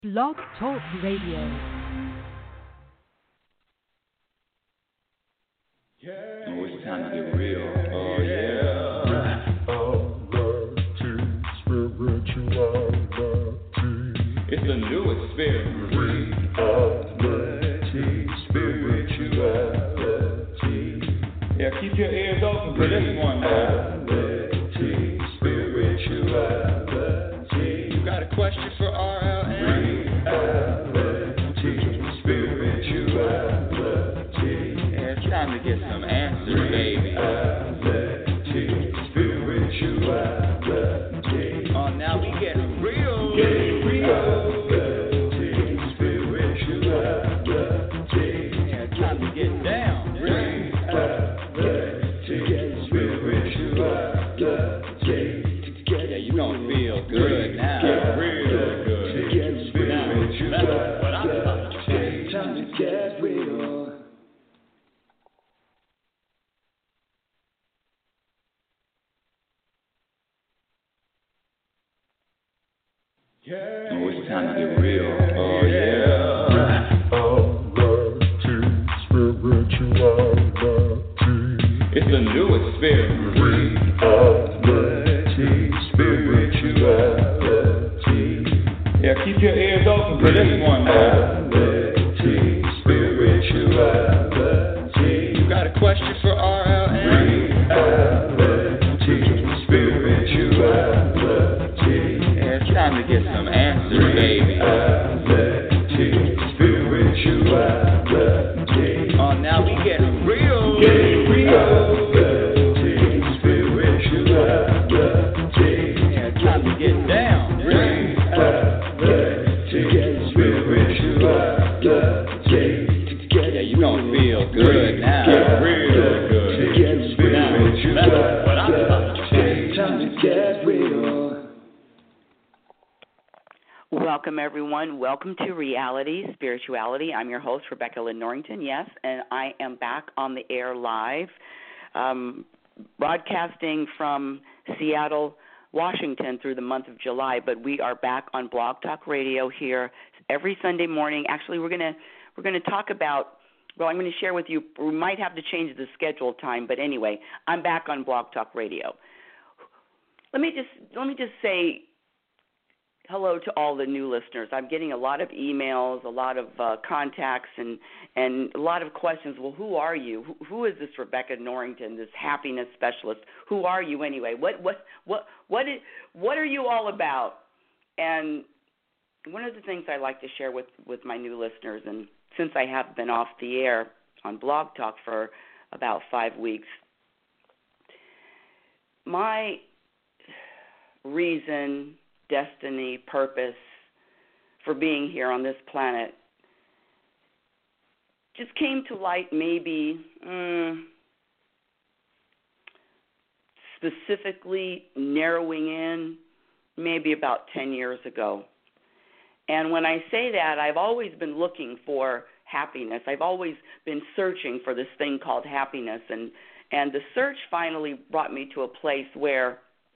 Blog Talk Radio. Oh, it's time to get real. Oh, yeah. It's a new experience. Yeah, keep your ears open for this one. You got a question for RLN? Yeah, it's time to get some answers, baby. Oh, now we getting real. Yeah, it's time to get down. Yeah, you gonna feel good now. Real good. Now, that's what I'm talking about. Time to get real. Oh, it's time to get real. Oh, yeah. It's a new experience. Yeah, keep your ears open for this one. You got a question for RLN? Yeah, it's time to get some answers, baby. Oh, now we getting real. Yeah, it's time to get down. Yeah, you gonna feel good now. Real good. Now, that's what I'm talking about. Time to get real. Welcome, everyone. Welcome to Reality Spirituality. I'm your host, Rebecca Lynn Norrington, yes, and I am back on the air live, broadcasting from Seattle, Washington through the month of July, but we are back on Blog Talk Radio here every Sunday morning. Actually, we're going to talk about, well, I'm going to share with you, we might have to change the scheduled time, but anyway, I'm back on Blog Talk Radio. Let me just say hello to all the new listeners. I'm getting a lot of emails, a lot of contacts, and a lot of questions. Well, who are you? Who is this Rebecca Norrington, this happiness specialist? Who are you anyway? What are you all about? And one of the things I like to share with my new listeners, and since I have been off the air on Blog Talk for about 5 weeks, my reason, destiny, purpose for being here on this planet just came to light maybe specifically narrowing in maybe about 10 years ago. And when I say that, I've always been looking for happiness. I've always been searching for this thing called happiness. And the search finally brought me to a place where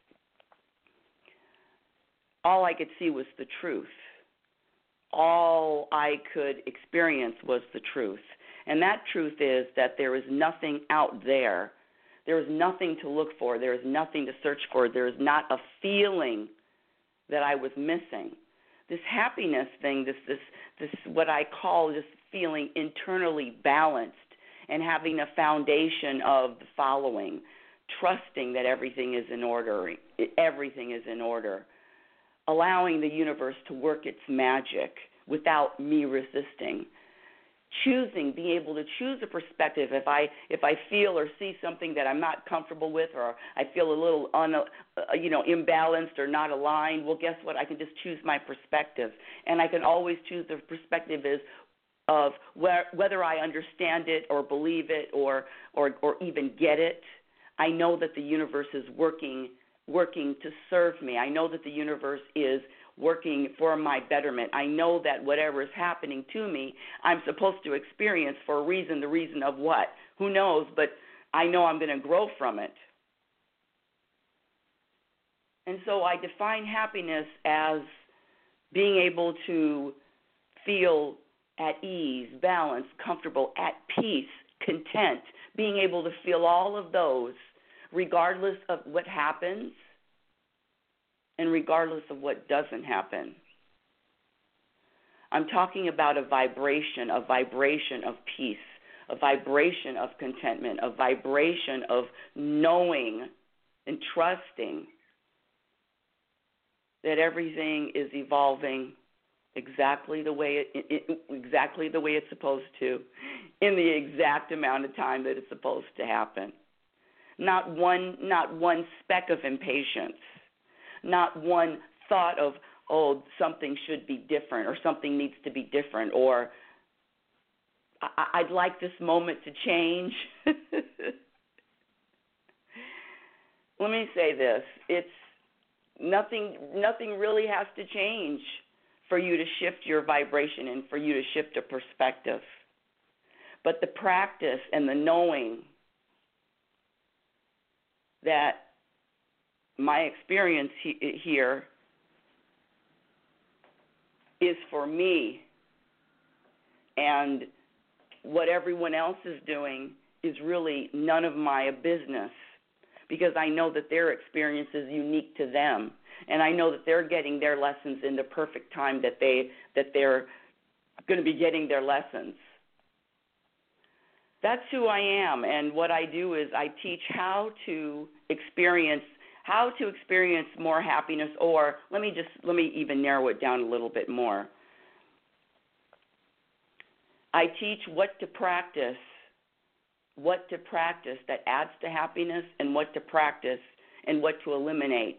all I could see was the truth. All I could experience was the truth. And that truth is that there is nothing out there. There is nothing to look for. There is nothing to search for. There is not a feeling that I was missing. This happiness thing, this what I call just feeling internally balanced and having a foundation of the following: trusting that everything is in order. Everything is in order. Allowing the universe to work its magic without me resisting. Being able to choose a perspective. If I feel or see something that I'm not comfortable with, or I feel a little imbalanced or not aligned, well, guess what? I can just choose my perspective, and I can always choose the perspective of whether I understand it or believe it or even get it. I know that the universe is working to serve me. I know that the universe is working for my betterment. I know that whatever is happening to me, I'm supposed to experience for a reason. The reason of what? Who knows? But I know I'm going to grow from it. And so I define happiness as being able to feel at ease, balanced, comfortable, at peace, content, being able to feel all of those regardless of what happens and regardless of what doesn't happen. I'm talking about a vibration of peace, a vibration of contentment, a vibration of knowing and trusting that everything is evolving exactly the way it's supposed to, in the exact amount of time that it's supposed to happen. Not one speck of impatience, not one thought of, oh, something should be different or something needs to be different, or I'd like this moment to change. Let me say this. It's nothing really has to change for you to shift your vibration and for you to shift a perspective. But the practice and the knowing that my experience here is for me, and what everyone else is doing is really none of my business, because I know that their experience is unique to them, and I know that they're getting their lessons in the perfect time that they're going to be getting their lessons. That's who I am, and what I do is I teach how to experience more happiness, or let me even narrow it down a little bit more. I teach what to practice that adds to happiness, and what to practice and what to eliminate,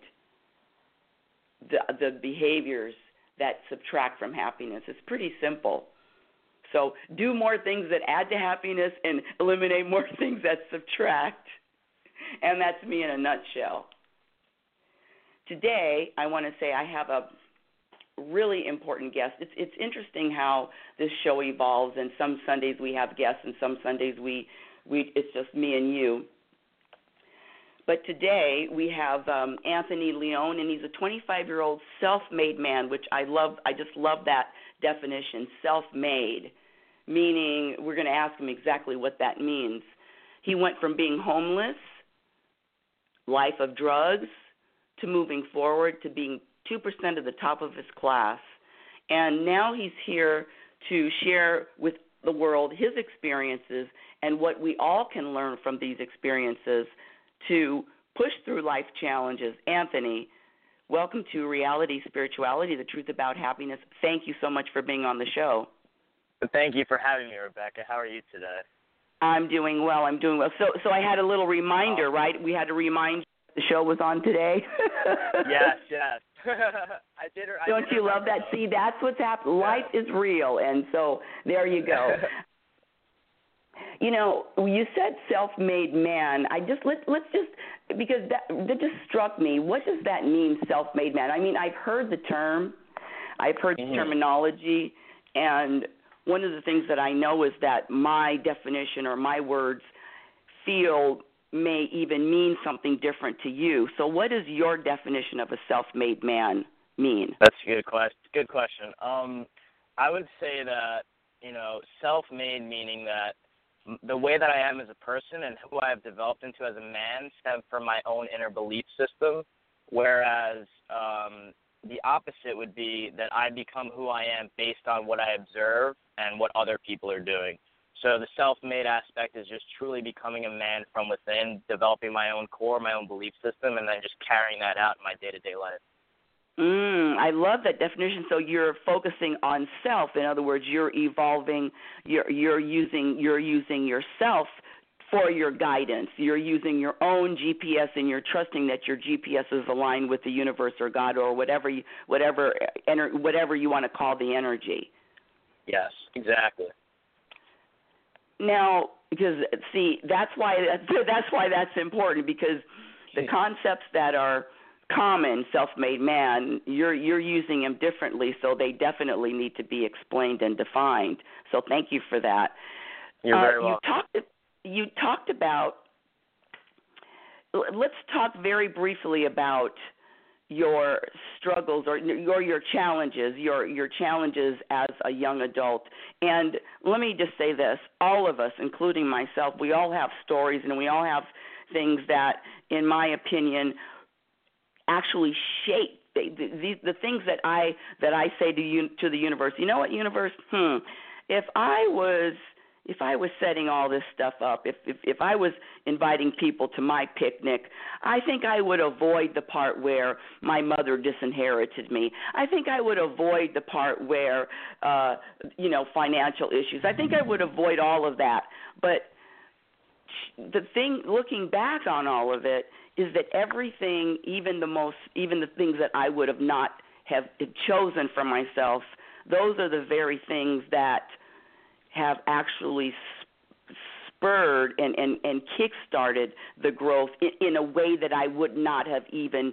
the behaviors that subtract from happiness. It's pretty simple. So do more things that add to happiness and eliminate more things that subtract. And that's me in a nutshell. Today, I want to say I have a really important guest. It's interesting how this show evolves, and some Sundays we have guests, and some Sundays it's just me and you. But today we have Anthony Leone, and he's a 25-year-old self-made man, which I love. I just love that definition, self-made, meaning we're going to ask him exactly what that means. He went from being homeless, life of drugs, to moving forward to being 2% of the top of his class. And now he's here to share with the world his experiences and what we all can learn from these experiences to push through life challenges. Anthony, welcome to Reality Spirituality, the truth about happiness. Thank you so much for being on the show. Thank you for having me, Rebecca. How are you today? I'm doing well. So I had a little reminder, right? We had to remind you the show was on today. Yes. I did. Don't you love that? See, that's what's happening. Life is real, and so there you go. You know, you said self-made man. Let's just, because that just struck me. What does that mean, self-made man? I mean, I've heard the term, I've heard the terminology, and one of the things that I know is that my definition or my words may even mean something different to you. So what does your definition of a self-made man mean? That's a good question. I would say that, self-made meaning that the way that I am as a person and who I have developed into as a man stem from my own inner belief system, whereas the opposite would be that I become who I am based on what I observe and what other people are doing. So the self-made aspect is just truly becoming a man from within, developing my own core, my own belief system, and then just carrying that out in my day-to-day life. I love that definition. So you're focusing on self. In other words, you're evolving. You're using yourself for your guidance. You're using your own GPS, and you're trusting that your GPS is aligned with the universe or God or whatever you want to call the energy. Yes, exactly. Now, because that's why that's important, because the concepts that are common, self-made man, you're using them differently, so they definitely need to be explained and defined. So thank you for that. You're very welcome. You talked about. Let's talk very briefly about your struggles or your challenges, your challenges as a young adult. And let me just say this, all of us, including myself, we all have stories and we all have things that, in my opinion, actually shape the things that I say to the universe. You know what, universe? If I was setting all this stuff up, if I was inviting people to my picnic, I think I would avoid the part where my mother disinherited me. I think I would avoid the part where, financial issues. I think I would avoid all of that. But the thing, looking back on all of it, is that everything, even the things that I would have not have chosen for myself, those are the very things that have actually spurred and kick-started the growth in a way that I would not have even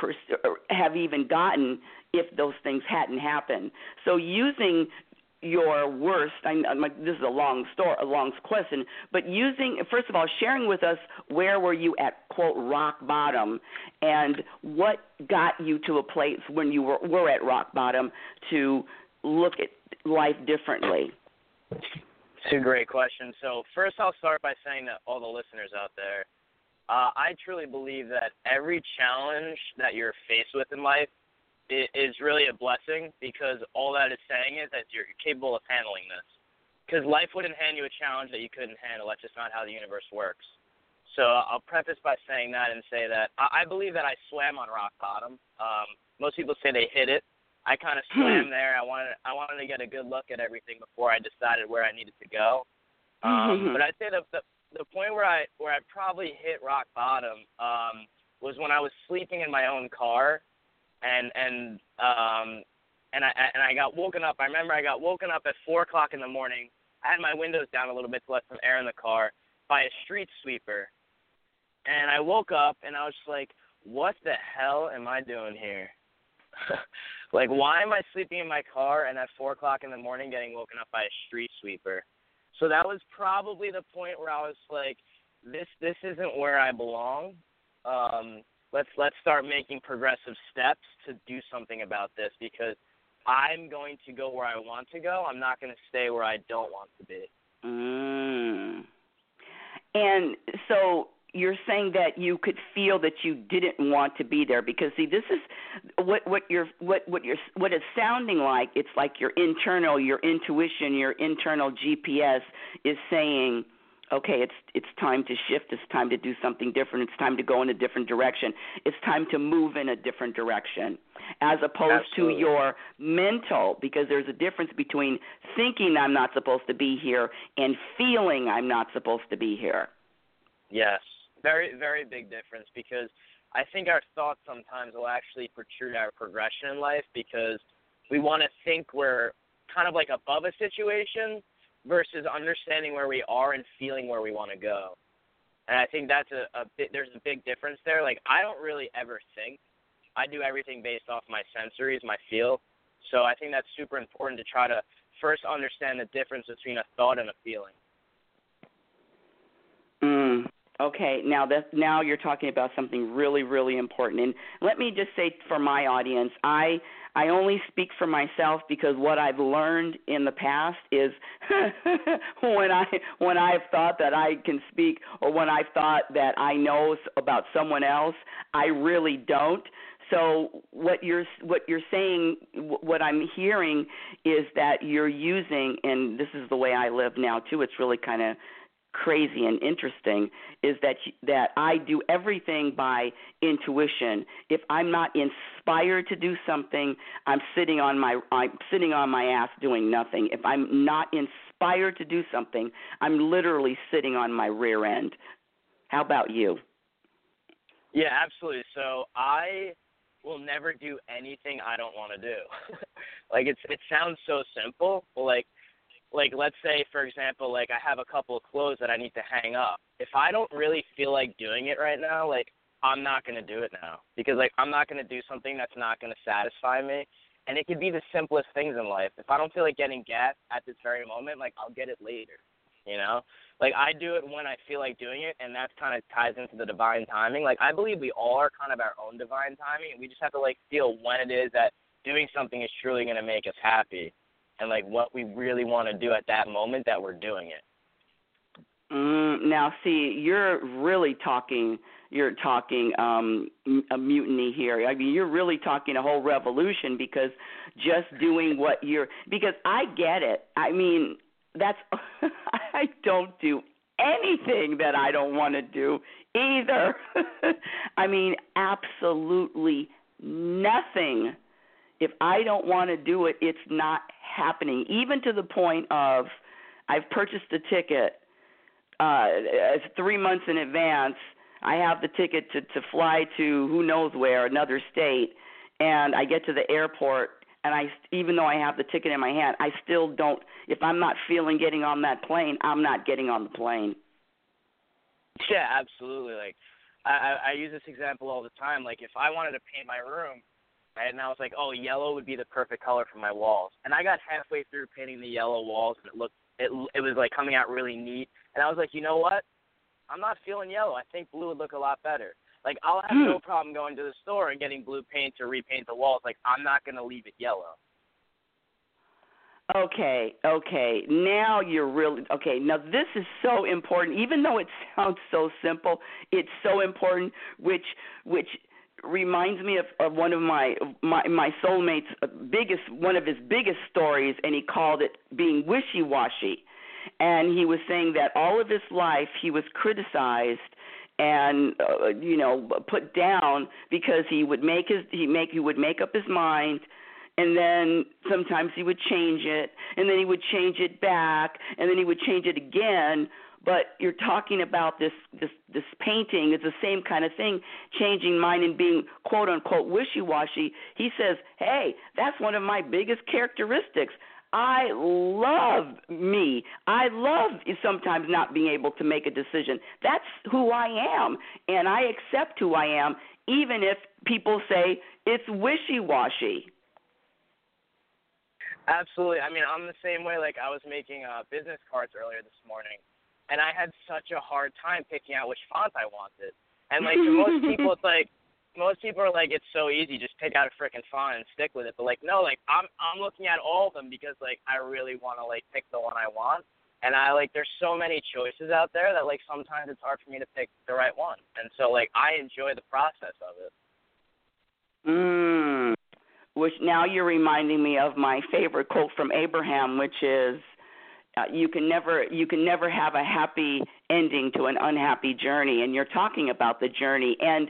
gotten if those things hadn't happened. So using your worst, this is a long question, but first of all, sharing with us where were you at, quote, rock bottom, and what got you to a place when you were at rock bottom to look at life differently. It's a great question. So first I'll start by saying that all the listeners out there, I truly believe that every challenge that you're faced with in life is really a blessing, because all that is saying is that you're capable of handling this. Because life wouldn't hand you a challenge that you couldn't handle. That's just not how the universe works. So I'll preface by saying that and say that I believe that I swam on rock bottom. Most people say they hit it. I kind of swam there. I wanted to get a good look at everything before I decided where I needed to go. But I'd say the point where I probably hit rock bottom was when I was sleeping in my own car, and I got woken up. I remember I got woken up at 4:00 in the morning. I had my windows down a little bit to let some air in the car by a street sweeper, and I woke up and I was just like, "What the hell am I doing here?" Like, why am I sleeping in my car and at 4:00 in the morning getting woken up by a street sweeper? So that was probably the point where I was like, this isn't where I belong. Let's start making progressive steps to do something about this, because I'm going to go where I want to go. I'm not going to stay where I don't want to be. And so you're saying that you could feel that you didn't want to be there, because see, this is what it's sounding like. It's like your intuition, your internal GPS is saying, okay, it's time to shift. It's time to do something different. It's time to go in a different direction. It's time to move in a different direction, as opposed to your mental, because there's a difference between thinking I'm not supposed to be here and feeling I'm not supposed to be here. Yes, very, very big difference, because I think our thoughts sometimes will actually protrude our progression in life, because we want to think we're kind of like above a situation versus understanding where we are and feeling where we want to go. And I think that's there's a big difference there. Like, I don't really ever think. I do everything based off my sensories, my feel. So I think that's super important to try to first understand the difference between a thought and a feeling. Okay, now you're talking about something really, really important. And let me just say for my audience, I only speak for myself, because what I've learned in the past is when I've thought that I can speak, or when I've thought that I know about someone else, I really don't. So what you're saying, what I'm hearing is that you're using, and this is the way I live now too, it's really kind of crazy and interesting, is that I do everything by intuition. If I'm not inspired to do something, I'm sitting on my ass doing nothing. If I'm not inspired to do something, I'm literally sitting on my rear end. How about you? Yeah, absolutely. So I will never do anything I don't want to do. Like, it sounds so simple, but like, let's say, for example, like, I have a couple of clothes that I need to hang up. If I don't really feel like doing it right now, like, I'm not going to do it now, because, like, I'm not going to do something that's not going to satisfy me. And it could be the simplest things in life. If I don't feel like getting gas at this very moment, like, I'll get it later. you know? Like, I do it when I feel like doing it, and that kind of ties into the divine timing. Like, I believe we all are kind of our own divine timing, and we just have to, like, feel when it is that doing something is truly going to make us happy and, like, what we really want to do at that moment that we're doing it. Now, see, you're talking a mutiny here. I mean, you're really talking a whole revolution, because just doing what because I get it. I mean, I don't do anything that I don't want to do either. I mean, absolutely nothing. If I don't want to do it, it's not happening. Even to the point of I've purchased a ticket 3 months in advance. I have the ticket to fly to who knows where, another state, and I get to the airport, and even though I have the ticket in my hand, I still don't. If I'm not feeling getting on that plane, I'm not getting on the plane. Yeah, absolutely. Like, I use this example all the time. Like, if I wanted to paint my room, right, and I was like, oh, yellow would be the perfect color for my walls, and I got halfway through painting the yellow walls, and it was like coming out really neat, and I was like, you know what? I'm not feeling yellow. I think blue would look a lot better. Like, I'll have no problem going to the store and getting blue paint to repaint the walls. Like, I'm not going to leave it yellow. Okay. Now you're really – okay, now this is so important. Even though it sounds so simple, it's so important, which reminds me of one of my soulmate's one of his biggest stories, and he called it being wishy-washy. And he was saying that all of his life he was criticized and put down because he would make up his mind, and then sometimes he would change it, and then he would change it back, and then he would change it again. But you're talking about this painting. It's the same kind of thing, changing mind and being quote unquote wishy-washy. He says, hey, that's one of my biggest characteristics. I love me. I love sometimes not being able to make a decision. That's who I am, and I accept who I am, even if people say it's wishy-washy. Absolutely. I mean, I'm the same way. Like, I was making business cards earlier this morning, and I had such a hard time picking out which font I wanted. And, like, to most people, it's like, most people are like, it's so easy, just pick out a frickin' font and stick with it. But, like, no, like, I'm looking at all of them because, like, I really want to, like, pick the one I want. And there's so many choices out there that, like, sometimes it's hard for me to pick the right one. And so, like, I enjoy the process of it. Which now you're reminding me of my favorite quote from Abraham, which is, you can never have a happy ending to an unhappy journey, and you're talking about the journey. And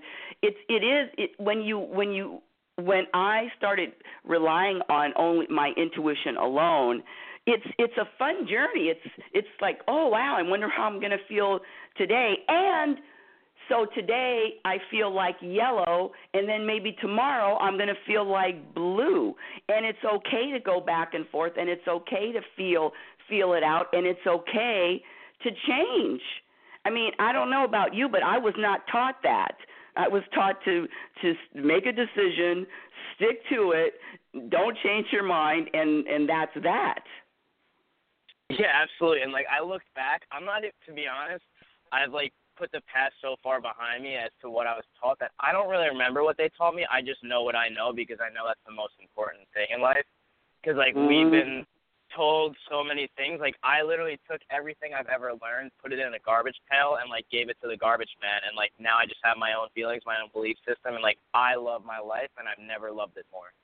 when I started relying on only my intuition alone, it's a fun journey. It's like, oh wow, I wonder how I'm going to feel today. And so today I feel like yellow, and then maybe tomorrow I'm going to feel like blue. And it's okay to go back and forth, and it's okay to feel it out, and it's okay to change. I mean, I don't know about you, but I was not taught that. I was taught to make a decision, stick to it, don't change your mind, and that's that. Yeah, absolutely. And, like, I looked back. I'm not, to be honest, I've, like, put the past so far behind me as to what I was taught that I don't really remember what they taught me. I just know what I know because I know that's the most important thing in life. Because, like, we've been told so many things. Like, I literally took everything I've ever learned, put it in a garbage pail, and, like, gave it to the garbage man. And, like, now I just have my own feelings, my own belief system, and, like, I love my life, and I've never loved it more.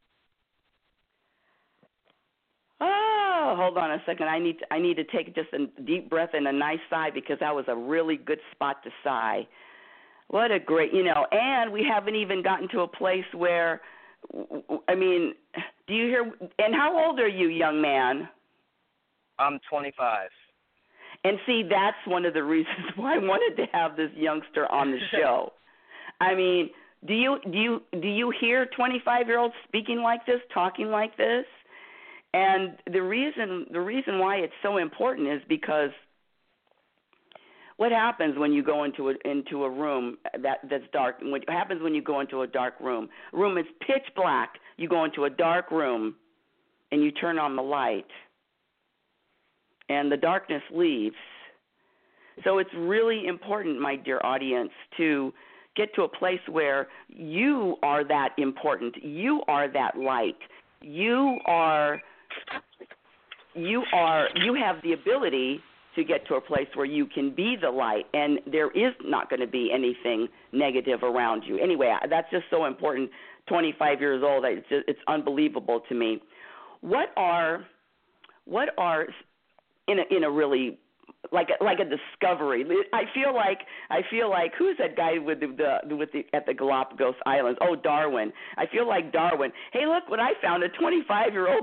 Oh, hold on a second. I need to take just a deep breath and a nice sigh, because that was a really good spot to sigh. What a great, and we haven't even gotten to a place where, I mean, do you hear, and how old are you, young man? I'm 25. And see, that's one of the reasons why I wanted to have this youngster on the show. I mean, do you hear 25-year-olds speaking like this, talking like this? And the reason why it's so important is because what happens when you go into a room that's dark? What happens when you go into a dark room? A room is pitch black. You go into a dark room, and you turn on the light, and the darkness leaves. So it's really important, my dear audience, to get to a place where you are that important. You are that light. You have the ability to get to a place where you can be the light, and there is not going to be anything negative around you. Anyway, that's just so important. 25 years old, it's unbelievable to me. What are in a really like a discovery? I feel like who's that guy with the at the Galapagos Islands? Oh, Darwin. I feel like Darwin. Hey, look what I found! A 25-year-old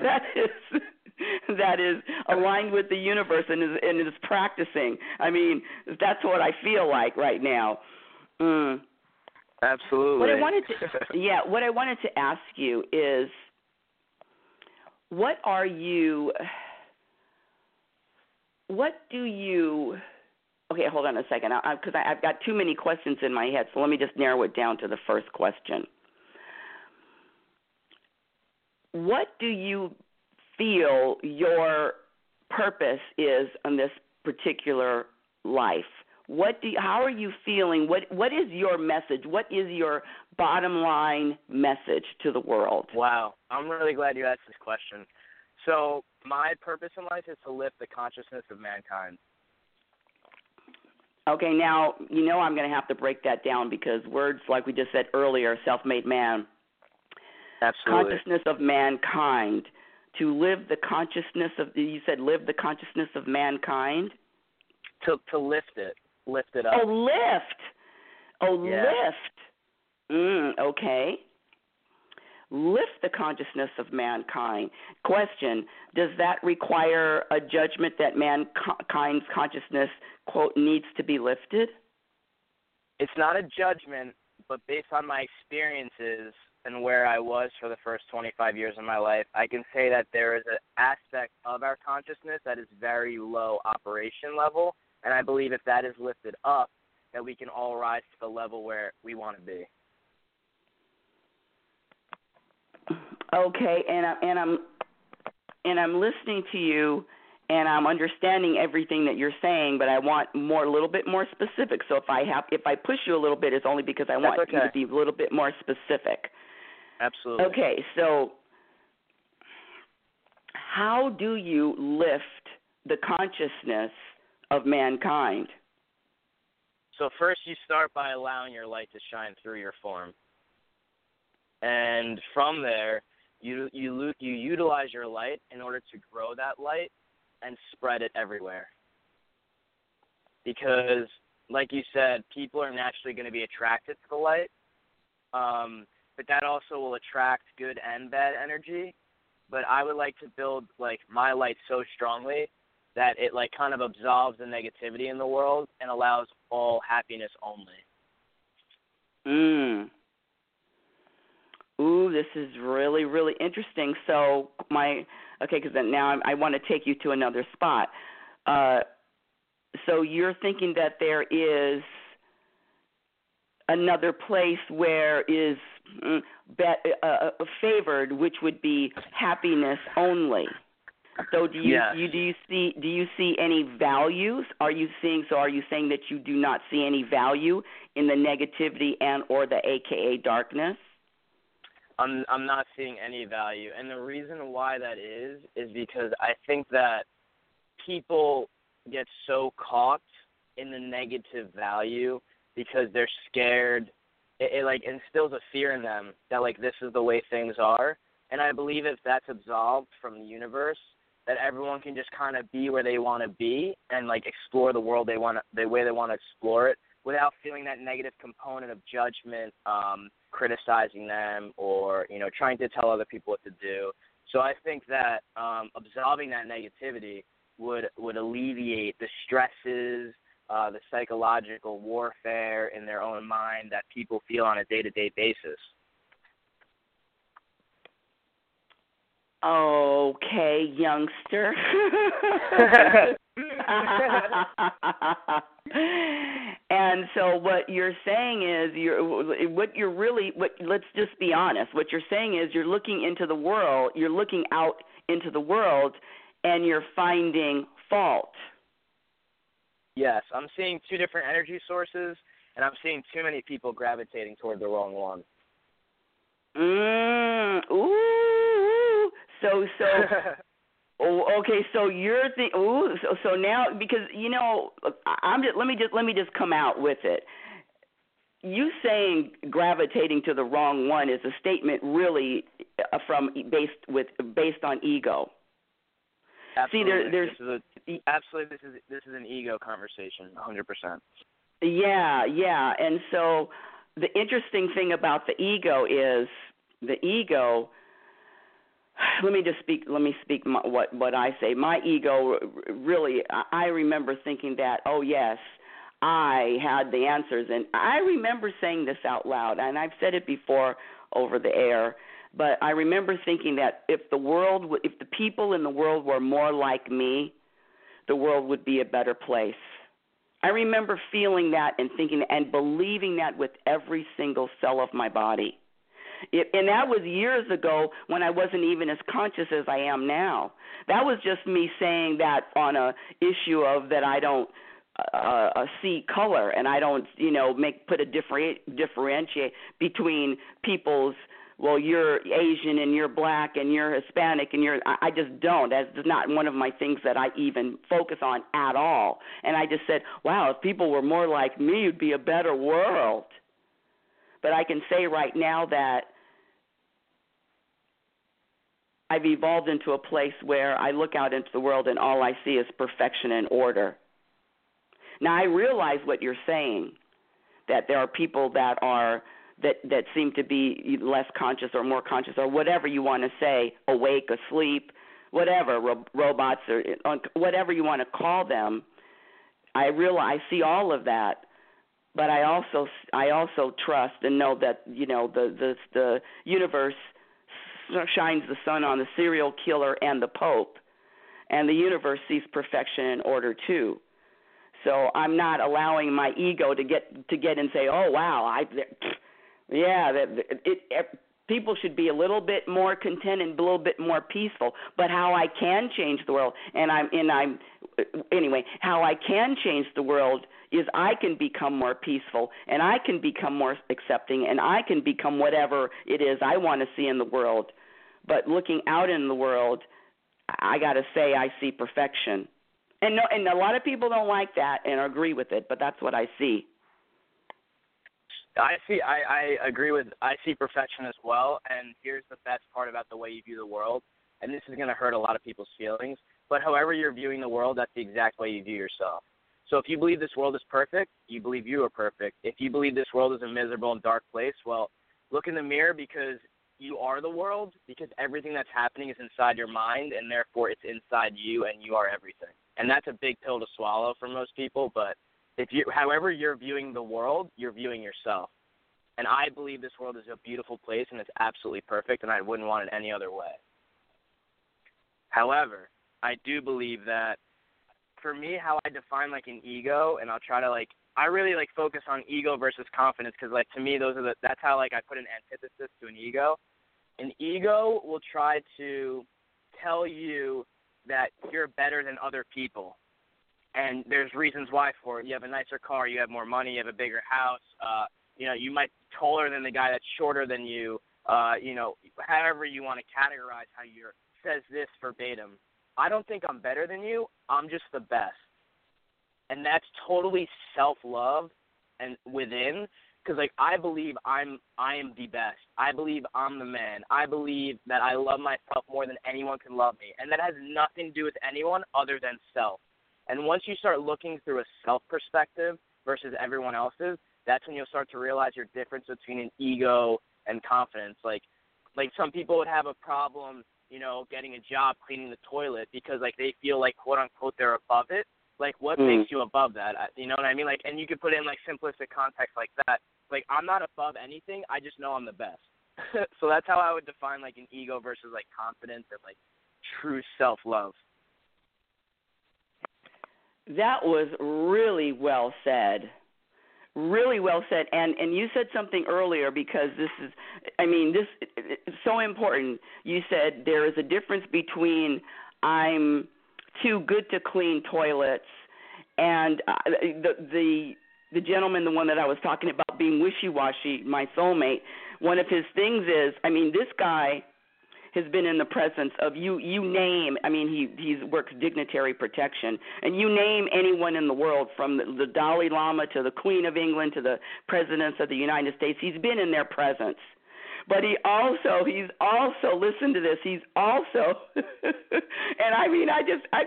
that is aligned with the universe and is practicing. I mean, that's what I feel like right now. Absolutely. What I wanted to ask you is, what do you? Okay, hold on a second, because I've got too many questions in my head. So let me just narrow it down to the first question. What do you feel your purpose is in this particular life? How are you feeling? What is your message? What is your bottom line message to the world? Wow, I'm really glad you asked this question. So my purpose in life is to lift the consciousness of mankind. Okay, now I'm going to have to break that down, because words like we just said earlier, self-made man, Absolutely, consciousness of mankind. To live the consciousness of, you said live the consciousness of mankind? To lift it up. Oh, Yeah. lift. Okay. Lift the consciousness of mankind. Question, does that require a judgment that mankind's consciousness, quote, needs to be lifted? It's not a judgment, but based on my experiences and where I was for the first 25 years of my life, I can say that there is an aspect of our consciousness that is very low operation level, and I believe if that is lifted up, that we can all rise to the level where we want to be. Okay, and I'm listening to you, and I'm understanding everything that you're saying, but I want a little bit more specific. So if I push you a little bit, it's only because I want you to be a little bit more specific. Absolutely. Okay, so how do you lift the consciousness of mankind? So first you start by allowing your light to shine through your form. And from there, you utilize your light in order to grow that light and spread it everywhere. Because, like you said, people are naturally going to be attracted to the light, but that also will attract good and bad energy. But I would like to build my light so strongly that it kind of absolves the negativity in the world and allows all happiness only. Ooh, this is really, really interesting. So because now I want to take you to another spot. So you're thinking that there is another place where is favored, which would be happiness only. So do you see any values? Are you saying that you do not see any value in the negativity and or the AKA darkness? I'm not seeing any value, and the reason why that is because I think that people get so caught in the negative value because they're scared. It instills a fear in them that this is the way things are, and I believe if that's absolved from the universe, that everyone can just kind of be where they want to be and explore the world the way they want to explore it without feeling that negative component of judgment, criticizing them, or trying to tell other people what to do. So I think that absolving that negativity would alleviate the stresses, the psychological warfare in their own mind that people feel on a day-to-day basis. Okay, youngster. And so what you're saying is let's just be honest. What you're saying is you're looking out into the world, and you're finding fault. Yes, I'm seeing two different energy sources, and I'm seeing too many people gravitating toward the wrong one. Ooh. So. Oh, okay. So you're so now, because let me just come out with it. You saying gravitating to the wrong one is a statement really based on ego. Absolutely. See, This is an ego conversation, 100%. Yeah, and so the interesting thing about the ego is the ego. Let me speak what I say. My ego, really, I remember thinking that, oh yes, I had the answers, and I remember saying this out loud, and I've said it before over the air, but I remember thinking that if the people in the world were more like me, the world would be a better place. I remember feeling that and thinking and believing that with every single cell of my body. And that was years ago when I wasn't even as conscious as I am now. That was just me saying that on a issue of that I don't see color, and I don't, put a differentiate between people's. Well, you're Asian and you're black and you're Hispanic and I just don't. That's not one of my things that I even focus on at all. And I just said, wow, if people were more like me, it'd be a better world. But I can say right now that I've evolved into a place where I look out into the world and all I see is perfection and order. Now, I realize what you're saying, that there are people that seem to be less conscious or more conscious or whatever you want to say, awake, asleep, whatever, robots or whatever you want to call them. I see all of that. But I also trust and know that the universe shines the sun on the serial killer and the Pope, and the universe sees perfection and order too. So I'm not allowing my ego to get and say, oh wow, people should be a little bit more content and a little bit more peaceful. But how I can change the world, how I can change the world is I can become more peaceful, and I can become more accepting, and I can become whatever it is I want to see in the world. But looking out in the world, I got to say I see perfection. And a lot of people don't like that and agree with it, but that's what I see. I agree with, I see perfection as well, and here's the best part about the way you view the world, and this is going to hurt a lot of people's feelings, but however you're viewing the world, that's the exact way you view yourself. So if you believe this world is perfect, you believe you are perfect. If you believe this world is a miserable and dark place, well, look in the mirror, because you are the world, because everything that's happening is inside your mind, and therefore it's inside you, and you are everything. And that's a big pill to swallow for most people, but however you're viewing the world, you're viewing yourself. And I believe this world is a beautiful place, and it's absolutely perfect, and I wouldn't want it any other way. However, I do believe that for me, how I define an ego, and I'll try to I really focus on ego versus confidence, because to me that's how I put an antithesis to an ego. An ego will try to tell you that you're better than other people. And there's reasons why for it. You have a nicer car, you have more money, you have a bigger house, you might be taller than the guy that's shorter than you, however you want to categorize how you're says this verbatim. I don't think I'm better than you, I'm just the best. And that's totally self-love and within, because I believe I am the best. I believe I'm the man. I believe that I love myself more than anyone can love me. And that has nothing to do with anyone other than self. And once you start looking through a self perspective versus everyone else's, that's when you'll start to realize your difference between an ego and confidence. Like some people would have a problem, getting a job cleaning the toilet because they feel quote unquote they're above it. What makes you above that? You know what I mean? And you could put in simplistic context like that. I'm not above anything. I just know I'm the best. So that's how I would define an ego versus confidence and true self-love. That was really well said. Really well said. And you said something earlier, because this is so important. You said there is a difference between I'm too good to clean toilets, and the gentleman, the one that I was talking about being wishy-washy, my soulmate, one of his things is, I mean, this guy has been in the presence of you name, I mean, he works dignitary protection, and you name anyone in the world, from the Dalai Lama to the Queen of England to the presidents of the United States, he's been in their presence. But he's also, listen to this, he's also, and I mean,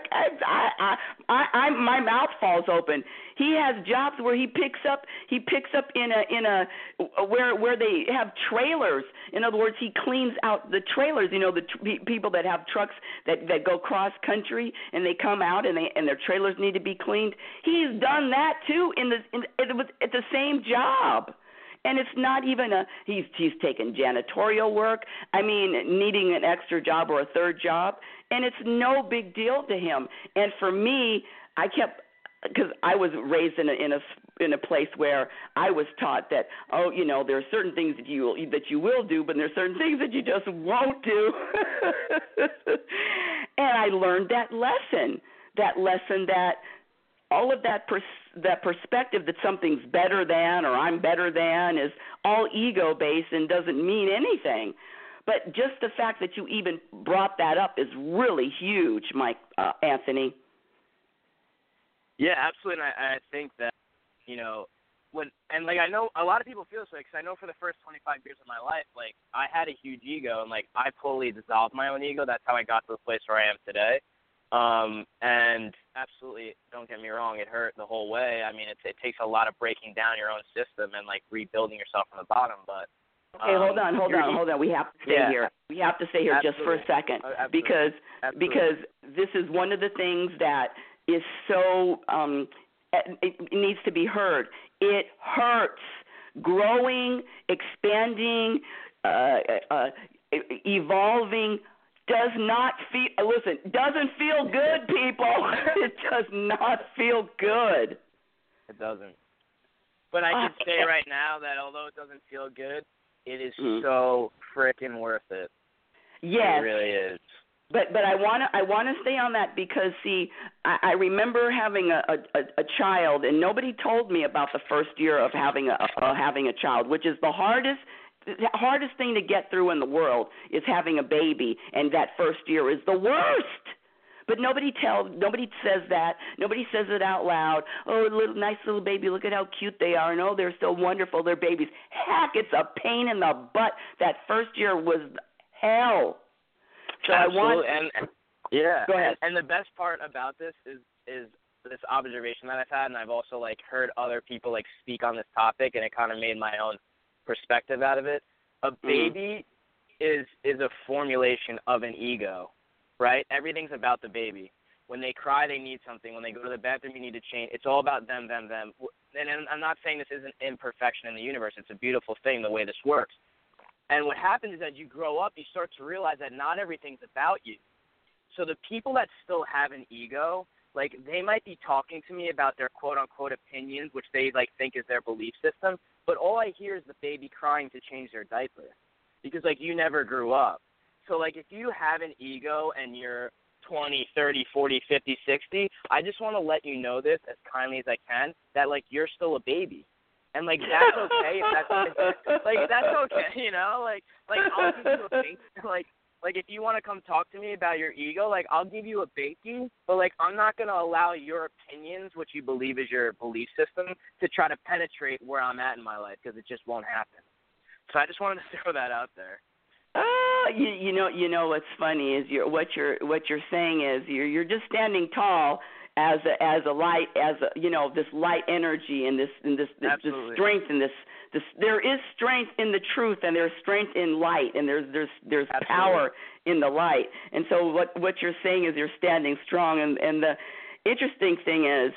my mouth falls open. He has jobs where he picks up in a where they have trailers. In other words, he cleans out the trailers. You know, the people that have trucks that go cross country and they come out and their trailers need to be cleaned. He's done that too at the same job. And it's not even he's taken janitorial work, I mean, needing an extra job or a third job, and it's no big deal to him. And for me, because I was raised in a place where I was taught that, oh, you know, there are certain things that you will do, but there are certain things that you just won't do. And I learned that lesson that all of that perspective that something's better than or I'm better than is all ego-based and doesn't mean anything. But just the fact that you even brought that up is really huge, Anthony. Yeah, absolutely. And I think that, you know, I know a lot of people feel this way, because I know for the first 25 years of my life, like, I had a huge ego, and, like, I totally dissolved my own ego. That's how I got to the place where I am today. And absolutely, don't get me wrong, it hurt the whole way. I mean, it takes a lot of breaking down your own system and, like, rebuilding yourself from the bottom. But okay, hold on. We have to stay here. We have to stay here just for a second, because this is one of the things that is so it needs to be heard. It hurts. Growing, expanding, evolving doesn't feel good, people. It does not feel good. It doesn't. But I can say right now that although it doesn't feel good, it is so freaking worth it. Yes. It really is. But I wanna stay on that, because see, I remember having a child, and nobody told me about the first year of having a child, which is the hardest thing to get through in the world is having a baby, and that first year is the worst. But nobody says that. Nobody says it out loud. Oh, nice little baby, look at how cute they are. And, oh, they're so wonderful, they're babies. Heck, it's a pain in the butt. That first year was hell. So absolutely. Yeah. Go ahead. And the best part about this is this observation that I've had, and I've also, like, heard other people, like, speak on this topic, and it kind of made my own perspective out of it. A baby is a formulation of an ego, right? Everything's about the baby. When they cry, they need something. When they go to the bathroom, you need to change. It's all about them. And I'm not saying this isn't imperfection in the universe. It's a beautiful thing, the way this works. And what happens is, as you grow up, you start to realize that not everything's about you. So the people that still have an ego, like, they might be talking to me about their quote-unquote opinions, which they, like, think is their belief system, but all I hear is the baby crying to change their diaper, because, like, you never grew up. So, like, if you have an ego and you're 20, 30, 40, 50, 60, I just want to let you know this as kindly as I can, that, like, you're still a baby. And, like, that's okay. That's okay, you know? Like I'll give you a bink. Like, if you want to come talk to me about your ego, like, I'll give you a binky, but, like, I'm not going to allow your opinions, which you believe is your belief system, to try to penetrate where I'm at in my life, because it just won't happen. So I just wanted to throw that out there. You know what's funny is what you're saying is you're just standing tall as a light, this light energy and this strength and this there is strength in the truth, and there's strength in light, and there's power in the light. And so what you're saying is you're standing strong, and the interesting thing is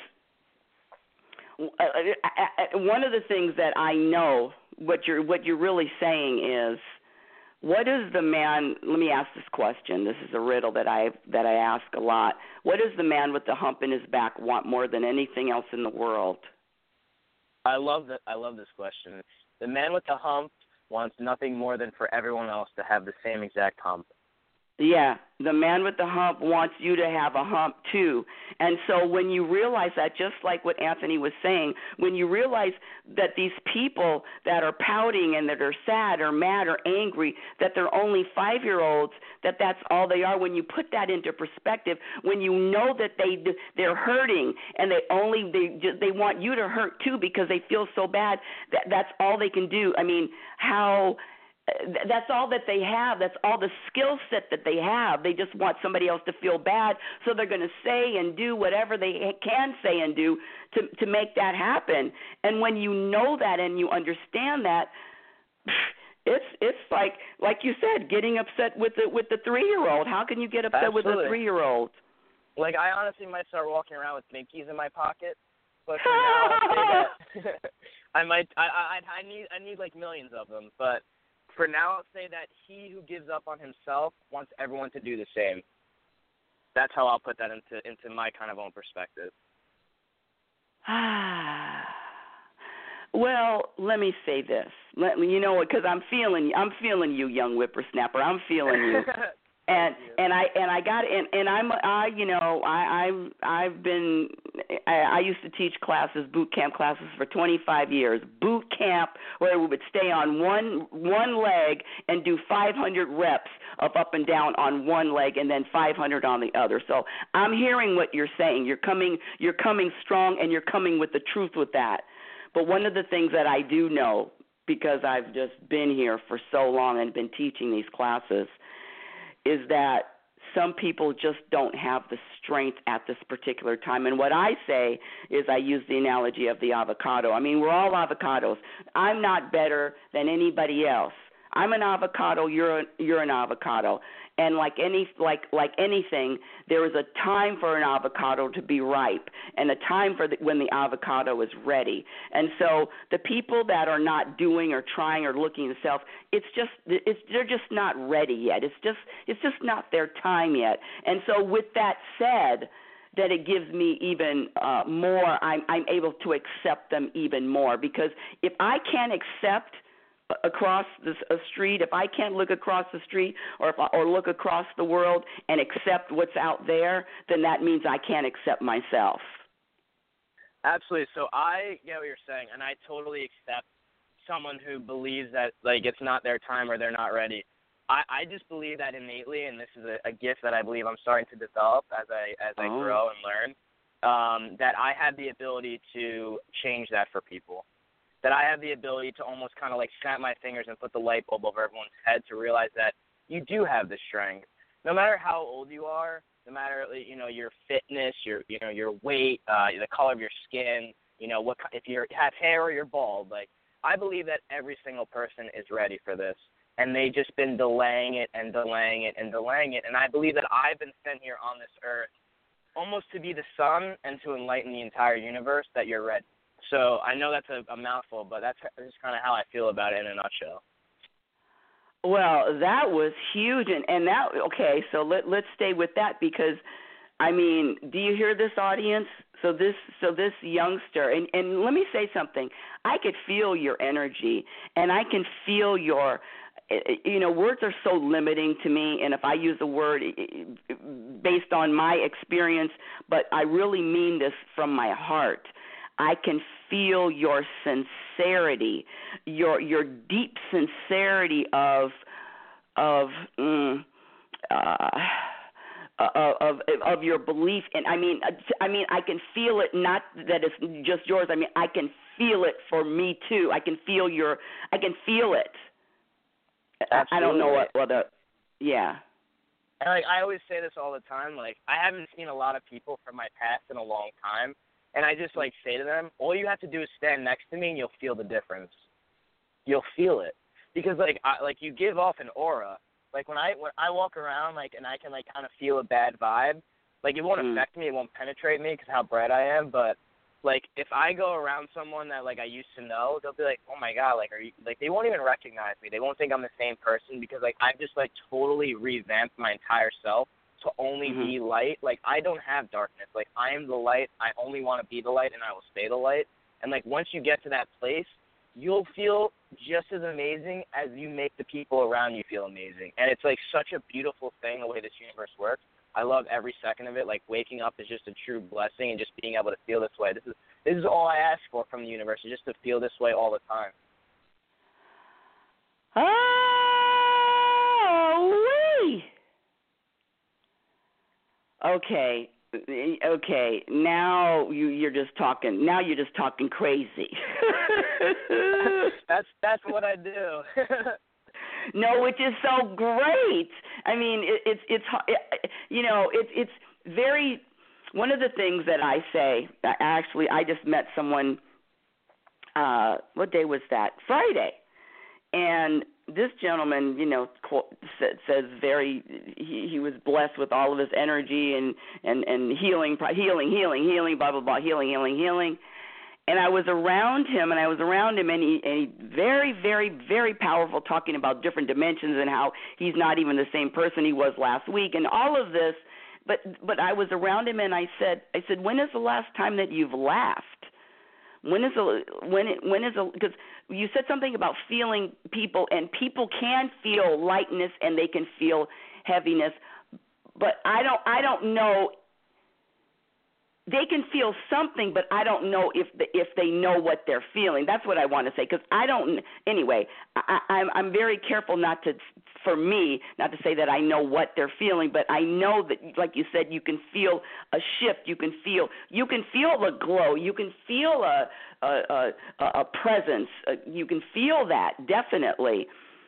one of the things that I know what you're really saying is, what is the man? Let me ask this question. This is a riddle that I ask a lot. What does the man with the hump in his back want more than anything else in the world? I love that. I love this question. The man with the hump wants nothing more than for everyone else to have the same exact hump. Yeah, the man with the hump wants you to have a hump too. And so when you realize that, just like what Anthony was saying, when you realize that these people that are pouting and that are sad or mad or angry, that they're only 5-year-olds, that's all they are, when you put that into perspective, when you know that they're hurting and they want you to hurt too because they feel so bad, that's all they can do. I mean, that's all that they have. That's all the skill set that they have. They just want somebody else to feel bad, so they're going to say and do whatever they can say and do to make that happen. And when you know that and you understand that, it's like you said, getting upset with the 3-year-old. How can you get upset Absolutely. with a 3-year-old? Like, I honestly might start walking around with Twinkies in my pocket, but for now I'll say that I need like millions of them, but for now, I'll say that he who gives up on himself wants everyone to do the same. That's how I'll put that into my kind of own perspective. Well, let me say this. You know what? Because I'm feeling you, young whippersnapper. I'm feeling you. And I used to teach classes, boot camp classes, for 25 years. Boot camp where we would stay on one leg and do 500 reps of up and down on one leg and then 500 on the other. So I'm hearing what you're saying. You're coming strong, and you're coming with the truth with that. But one of the things that I do know, because I've just been here for so long and been teaching these classes, is that some people just don't have the strength at this particular time. And what I say is, I use the analogy of the avocado. I mean, we're all avocados. I'm not better than anybody else. I'm an avocado, you're an avocado. And like anything, there is a time for an avocado to be ripe and a time for when the avocado is ready. And so the people that are not doing or trying or looking to self, they're just not ready yet. It's just not their time yet. And so with that said, that it gives me even more, I'm able to accept them even more, because if I can't accept across a street, if I can't look across the street or look across the world and accept what's out there, then that means I can't accept myself. Absolutely. So I get what you're saying, and I totally accept someone who believes that, like, it's not their time or they're not ready. I just believe that innately, and this is a gift that I believe I'm starting to develop as I grow and learn, that I have the ability to change that for people. That I have the ability to almost kind of like snap my fingers and put the light bulb over everyone's head to realize that you do have the strength. No matter how old you are, no matter, you know, your fitness, your weight, the color of your skin, you know, if you have hair or you're bald, like, I believe that every single person is ready for this, and they've just been delaying it and delaying it and delaying it. And I believe that I've been sent here on this earth almost to be the sun and to enlighten the entire universe that you're ready. So I know that's a mouthful, but that's just kind of how I feel about it in a nutshell. Well, that was huge, and that, okay, so let's stay with that, because, I mean, do you hear this, audience? So this youngster, and let me say something. I could feel your energy, and I can feel your, you know, words are so limiting to me, and if I use a word based on my experience, but I really mean this from my heart. I can feel your sincerity, your deep sincerity of your belief, and I mean I can feel it. Not that it's just yours. I mean, I can feel it for me too. I can feel it. Absolutely. I don't know what other. Yeah. And like, I always say this all the time. Like, I haven't seen a lot of people from my past in a long time. And I just, like, say to them, all you have to do is stand next to me and you'll feel the difference. You'll feel it. Because, like, you give off an aura. Like, when I walk around, like, and I can, like, kind of feel a bad vibe, like, it won't affect me, it won't penetrate me because how bright I am. But, like, if I go around someone that, like, I used to know, they'll be like, oh, my God, like, are you, like, they won't even recognize me. They won't think I'm the same person because, like, I've just, like, totally revamped my entire self to only be light. Like, I don't have darkness. Like, I am the light. I only want to be the light, and I will stay the light. And, like, once you get to that place, you'll feel just as amazing as you make the people around you feel amazing. And it's like such a beautiful thing the way this universe works. I love every second of it. Like waking up is just a true blessing, and just being able to feel this way. This is all I ask for from the universe, is just to feel this way all the time. Oh, okay. Now you're just talking. Now you're just talking crazy. That's what I do. No, which is so great. I mean, it's very. One of the things that I say, actually, I just met someone. What day was that? Friday, and this gentleman, says he was blessed with all of his energy and healing, blah blah blah, healing. And I was around him, and he very, very, very powerful, talking about different dimensions and how he's not even the same person he was last week, and all of this. But I was around him, and I said, when is the last time that you've laughed? Because you said something about feeling people, and people can feel lightness and they can feel heaviness, but I don't know. They can feel something, but I don't know if they know what they're feeling. That's what I want to say, because I don't. Anyway, I'm very careful not to say that I know what they're feeling, but I know that, like you said, you can feel a shift. You can feel a glow. You can feel a presence. You can feel that, definitely,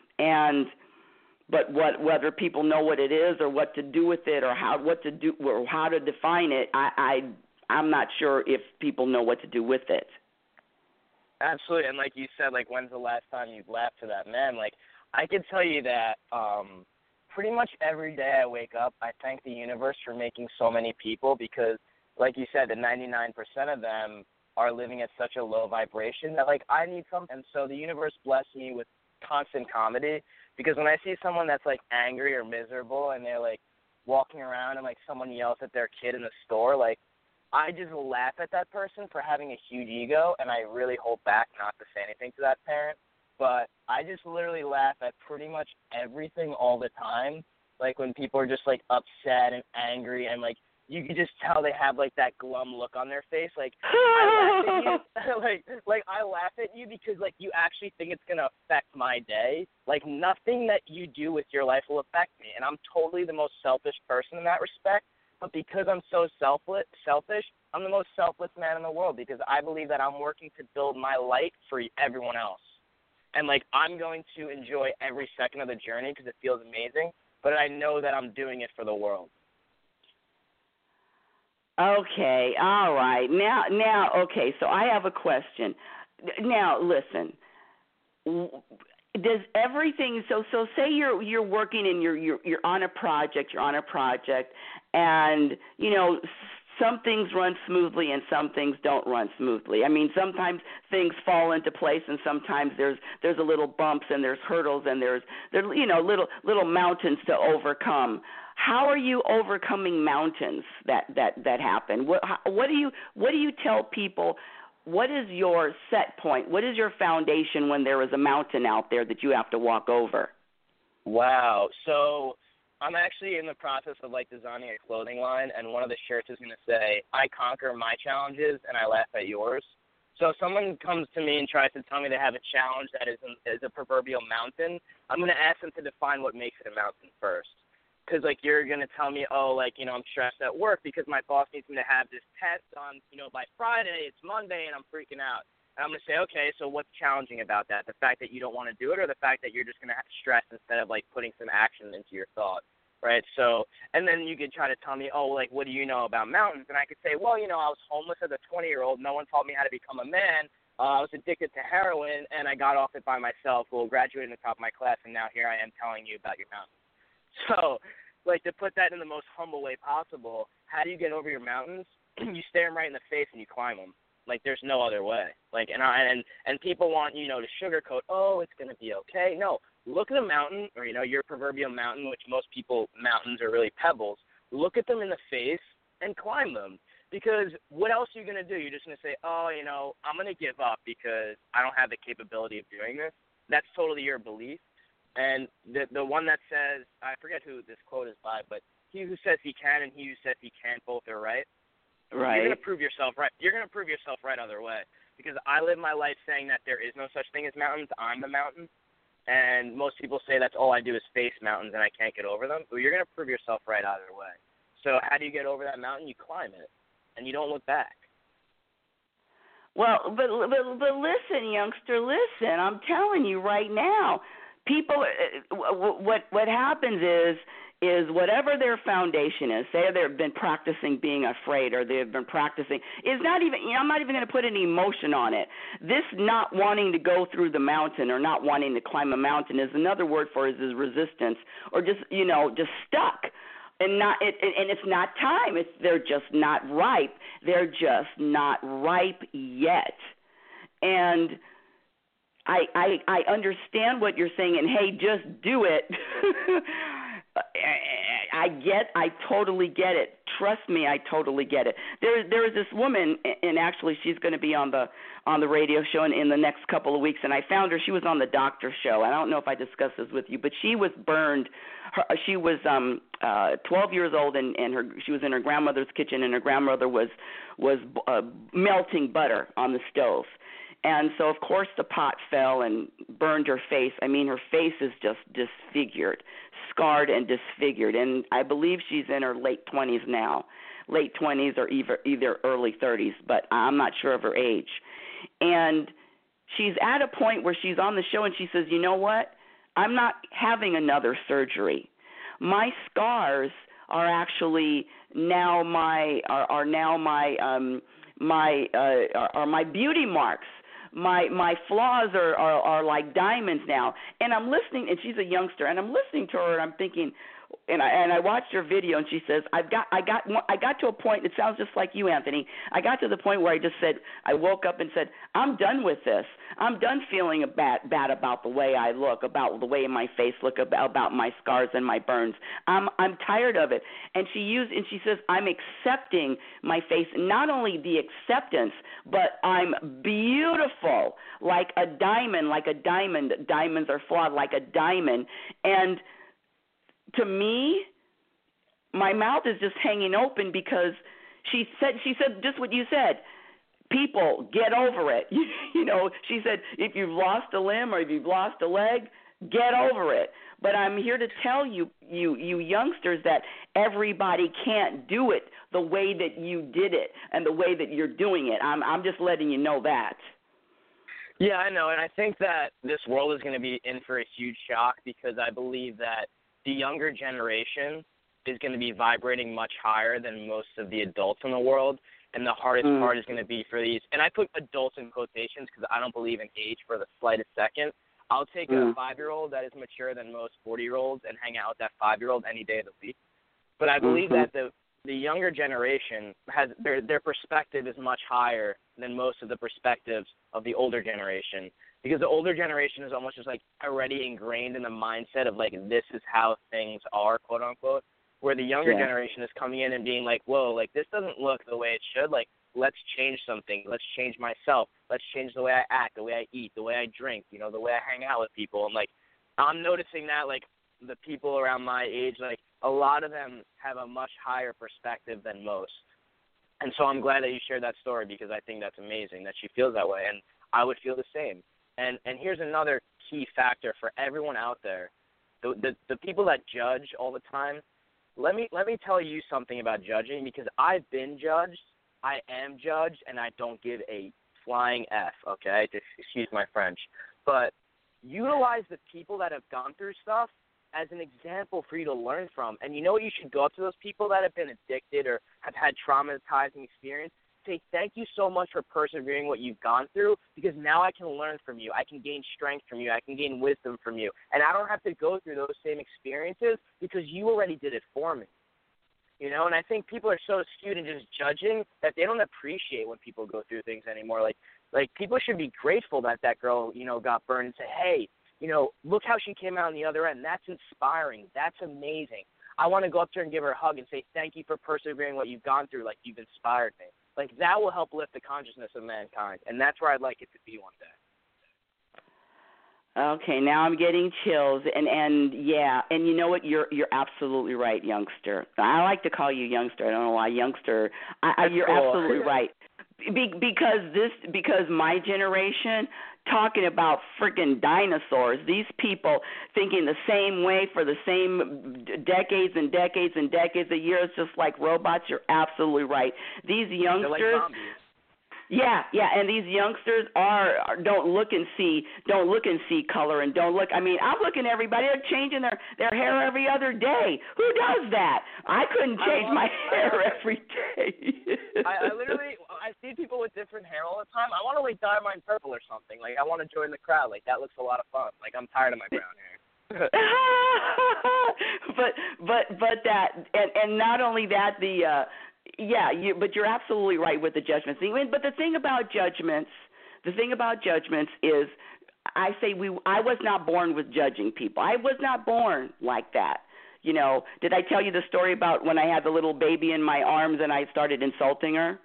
But whether people know what it is or what to do with it or how to define it, I'm not sure if people know what to do with it. Absolutely, and like you said, like, when's the last time you've laughed to that man? Like, I can tell you that pretty much every day I wake up, I thank the universe for making so many people, because, like you said, the 99% of them are living at such a low vibration that, like, I need something. And so the universe blessed me with constant comedy, because when I see someone that's, like, angry or miserable and they're, like, walking around and, like, someone yells at their kid in the store, like, I just laugh at that person for having a huge ego, and I really hold back not to say anything to that parent. But I just literally laugh at pretty much everything all the time. Like, when people are just, like, upset and angry, and, like, you can just tell they have, like, that glum look on their face. Like, I laugh at you. I laugh at you because, like, you actually think it's going to affect my day. Like, nothing that you do with your life will affect me. And I'm totally the most selfish person in that respect. But because I'm so selfish, I'm the most selfless man in the world, because I believe that I'm working to build my light for everyone else. And, like, I'm going to enjoy every second of the journey because it feels amazing, but I know that I'm doing it for the world. Okay, all right. Now, okay, so I have a question. Now, listen. Does everything, so say you're working and you're on a project, and, some things run smoothly and some things don't run smoothly. I mean, sometimes things fall into place, and sometimes there's a little bumps and there's hurdles and there's little mountains to overcome. How are you overcoming mountains that happen? What do you tell people? What is your set point? What is your foundation when there is a mountain out there that you have to walk over? Wow. So I'm actually in the process of, like, designing a clothing line, and one of the shirts is going to say, I conquer my challenges and I laugh at yours. So if someone comes to me and tries to tell me they have a challenge that is a proverbial mountain, I'm going to ask them to define what makes it a mountain first. Because, like, you're going to tell me, I'm stressed at work because my boss needs me to have this test on, by Friday. It's Monday, and I'm freaking out. And I'm going to say, okay, so what's challenging about that? The fact that you don't want to do it, or the fact that you're just going to have stress instead of, like, putting some action into your thought, right? So, and then you could try to tell me, what do you know about mountains? And I could say, well, I was homeless as a 20-year-old. No one taught me how to become a man. I was addicted to heroin, and I got off it by myself. Well, graduated in the top of my class, and now here I am telling you about your mountains. So, like, to put that in the most humble way possible, how do you get over your mountains? You stare them right in the face and you climb them. Like, there's no other way. Like, and people want, to sugarcoat, it's going to be okay. No, look at a mountain, or, your proverbial mountain, which most people, mountains are really pebbles. Look at them in the face and climb them. Because what else are you going to do? You're just going to say, oh, I'm going to give up because I don't have the capability of doing this. That's totally your belief. And the one that says, I forget who this quote is by, but he who says he can and he who says he can't, both are right. Right. You're going to prove yourself right. You're going to prove yourself right either way. Because I live my life saying that there is no such thing as mountains. I'm the mountain. And most people say that's all I do is face mountains and I can't get over them. But you're going to prove yourself right either way. So how do you get over that mountain? You climb it, and you don't look back. Well, but listen, youngster, listen. I'm telling you right now, people. What happens is whatever their foundation is. Say they've been practicing being afraid, or they've been practicing. Is not even. I'm not even going to put any emotion on it. This not wanting to go through the mountain or not wanting to climb a mountain is another word for it is resistance, or just just stuck. And it's not time. They're just not ripe. They're just not ripe yet. And I understand what you're saying. And hey, just do it. I totally get it. Trust me, I totally get it. There is this woman, and actually she's going to be on the radio show in the next couple of weeks, and I found her. She was on the doctor show. I don't know if I discussed this with you, but she was burned. She was 12 years old, and she was in her grandmother's kitchen, and her grandmother was melting butter on the stove. And so, of course, the pot fell and burned her face. I mean, her face is just disfigured, scarred and disfigured. And I believe she's in her late 20s now, late 20s or either early 30s, but I'm not sure of her age. And she's at a point where she's on the show and she says, you know what? I'm not having another surgery. My scars are actually now my beauty marks. My flaws are like diamonds now. And I'm listening, and she's a youngster, and I'm listening to her, and I'm thinking, and I watched her video, and she says, I got to a point. It sounds just like you, Anthony. I got to the point where I just said, I woke up and said, I'm done with this. I'm done feeling bad about the way I look, about the way my face look, about my scars and my burns. I'm tired of it. And she says, I'm accepting my face. Not only the acceptance, but I'm beautiful, like a diamond, Diamonds are flawed like a diamond. And to me, my mouth is just hanging open because she said just what you said. People, get over it. She said, if you've lost a limb or if you've lost a leg, get over it. But I'm here to tell you youngsters, that everybody can't do it the way that you did it and the way that you're doing it. I'm just letting you know that. Yeah, I know, and I think that this world is going to be in for a huge shock because I believe that the younger generation is going to be vibrating much higher than most of the adults in the world, and the hardest part is going to be for these. And I put adults in quotations because I don't believe in age for the slightest second. I'll take a 5-year-old that is mature than most 40-year-olds and hang out with that 5-year-old any day of the week. But I believe that the younger generation has their perspective is much higher than most of the perspectives of the older generation. Because the older generation is almost just like already ingrained in the mindset of like, this is how things are, quote unquote, where the younger generation is coming in and being like, whoa, like this doesn't look the way it should. Like, let's change something. Let's change myself. Let's change the way I act, the way I eat, the way I drink, the way I hang out with people. And like, I'm noticing that like the people around my age, like a lot of them have a much higher perspective than most. And so I'm glad that you shared that story because I think that's amazing that she feels that way. And I would feel the same. And here's another key factor for everyone out there. The people that judge all the time, let me tell you something about judging because I've been judged, I am judged, and I don't give a flying F, okay? Excuse my French. But utilize the people that have gone through stuff as an example for you to learn from. And you know what? You should go up to those people that have been addicted or have had traumatizing experience. Say, thank you so much for persevering what you've gone through because now I can learn from you. I can gain strength from you. I can gain wisdom from you. And I don't have to go through those same experiences because you already did it for me. And I think people are so skewed in just judging that they don't appreciate when people go through things anymore. Like people should be grateful that girl, got burned and say, hey, look how she came out on the other end. That's inspiring. That's amazing. I want to go up to her and give her a hug and say thank you for persevering what you've gone through. Like, you've inspired me. Like, that will help lift the consciousness of mankind, and that's where I'd like it to be one day. Okay, now I'm getting chills, and yeah, and you know what? You're absolutely right, youngster. I like to call you youngster. I don't know why youngster. You're cool. absolutely right. Because my generation talking about freaking dinosaurs. These people thinking the same way for the same decades and decades and decades of years, just like robots. You're absolutely right. These youngsters. They're like zombies. Yeah, and these youngsters don't look and see color and don't look. I mean, I'm looking at everybody. They're changing their hair every other day. Who does that? I couldn't change my hair every day. I see people with different hair all the time. I want to like dye mine purple or something. Like, I want to join the crowd. Like, that looks a lot of fun. Like, I'm tired of my brown hair. but that and not only that, but you're absolutely right with the judgments. But the thing about judgments is, I was not born with judging people. I was not born like that. You know, did I tell you the story about when I had the little baby in my arms and I started insulting her?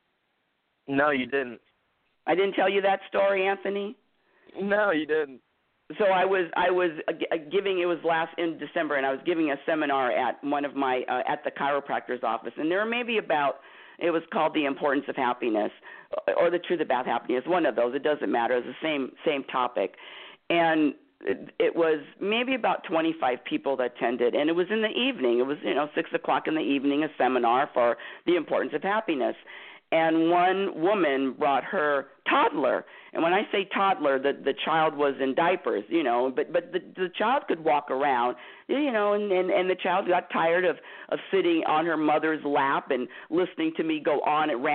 No, you didn't. I didn't tell you that story, Anthony? No, you didn't. So I was giving, it was in December, and I was giving a seminar at one of my at the chiropractor's office, and there were maybe about, it was called The Importance of Happiness or The Truth About Happiness, one of those. It doesn't matter. It's the same topic, and it was maybe about 25 people that attended, and it was in the evening. It was 6 o'clock in the evening, a seminar for The Importance of Happiness. And one woman brought her toddler. And when I say toddler, the child was in diapers, but the child could walk around, and the child got tired of sitting on her mother's lap and listening to me going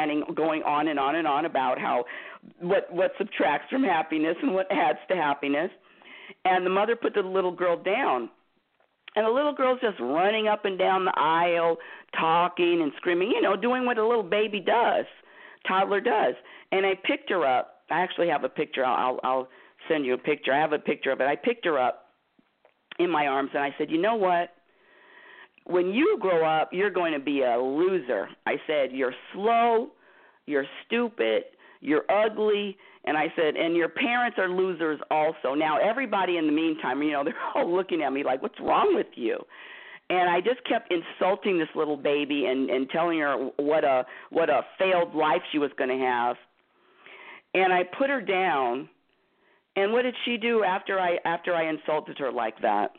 on and on about how what subtracts from happiness and what adds to happiness. And the mother put the little girl down. And the little girl's just running up and down the aisle, talking and screaming, doing what a little baby does, toddler does. And I picked her up. I actually have a picture. I'll send you a picture. I have a picture of it. I picked her up in my arms, and I said, you know what? When you grow up, you're going to be a loser. I said, you're slow, you're stupid, you're ugly. And I said, and your parents are losers also. Now, everybody in the meantime, they're all looking at me like, what's wrong with you? And I just kept insulting this little baby and telling her what a failed life she was going to have. And I put her down. And what did she do after I insulted her like that?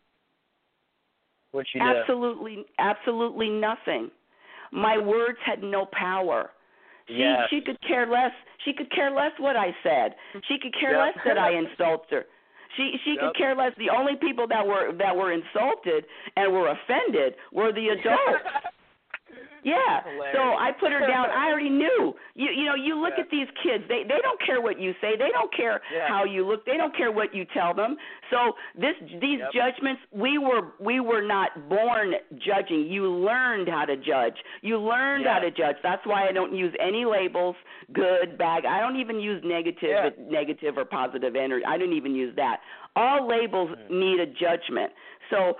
What'd she do? Absolutely nothing. My words had no power. She could care less. She could care less what I said. She could care less that I insulted her. She could care less. The only people that were insulted and were offended were the adults. Yeah. So I put her down. I already knew. You look at these kids. They don't care what you say. They don't care how you look. They don't care what you tell them. So these judgments, we were not born judging. You learned how to judge. You learned how to judge. That's why I don't use any labels, good, bad. I don't even use negative or positive energy. I don't even use that. All labels need a judgment. So